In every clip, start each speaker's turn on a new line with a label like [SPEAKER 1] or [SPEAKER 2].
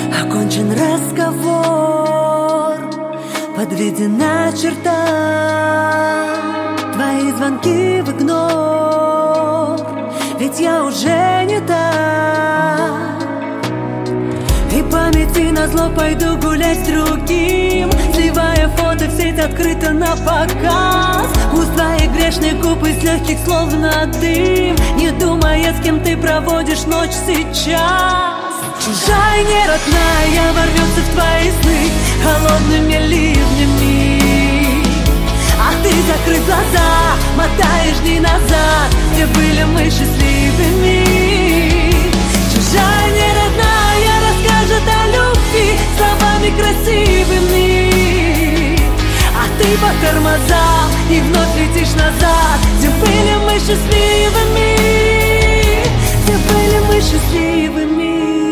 [SPEAKER 1] Окончен разговор, подведена черта. Твои звонки в игнор, ведь я уже не та. И памяти назло пойду гулять с другим, сливая фото в сеть открыто на показ. Уст твоих грешных губ из легких словно дым, не думая, с кем ты проводишь ночь сейчас. Чужая, не родная, ворвется в твои сны холодными ливнями. А ты, закрыв глаза, мотаешь дни назад, где были мы счастливыми. Чужая, не родная, расскажет о любви словами красивыми. А ты по тормозам и вновь летишь назад, где были мы счастливыми, где были мы счастливыми.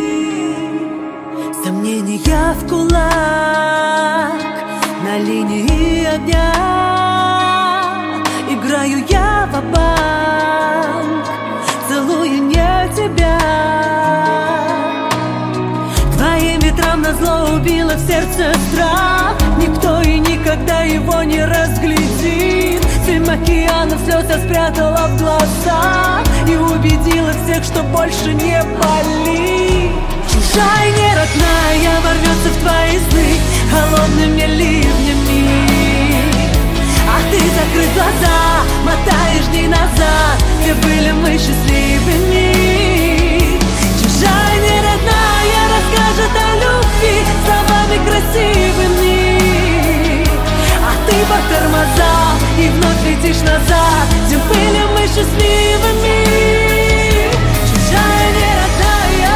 [SPEAKER 1] Сомнения в кулак на линии огня. Играю я ва-банк, целую не тебя. Твоим ветрам назло убило в сердце страх. Никто и никогда его не разглядит. 7 океанов слез я спрятала в глазах и убедила всех, что больше не болит. Чужая, не родная, ворвется в твои сны холодными ливнями. А ты, закрыв глаза, мотаешь дни назад, где были мы счастливыми. Чужая, не родная, расскажет о любви словами красивыми. А ты по тормозам и вновь летишь назад, где были мы счастливыми. Чужая, не родная.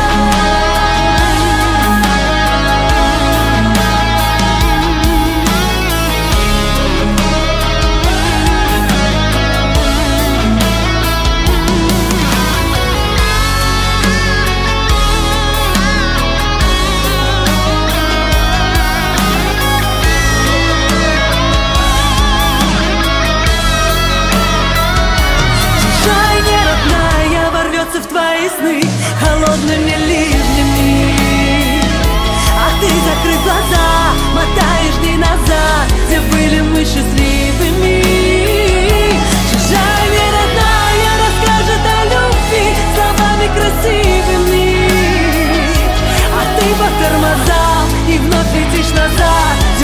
[SPEAKER 1] В твои сны холодными ливнями. А ты, закрыв глаза, мотаешь дни назад, где были мы счастливыми. Чужая, не родная, расскажет о любви словами красивыми. А ты по тормозам и вновь летишь назад,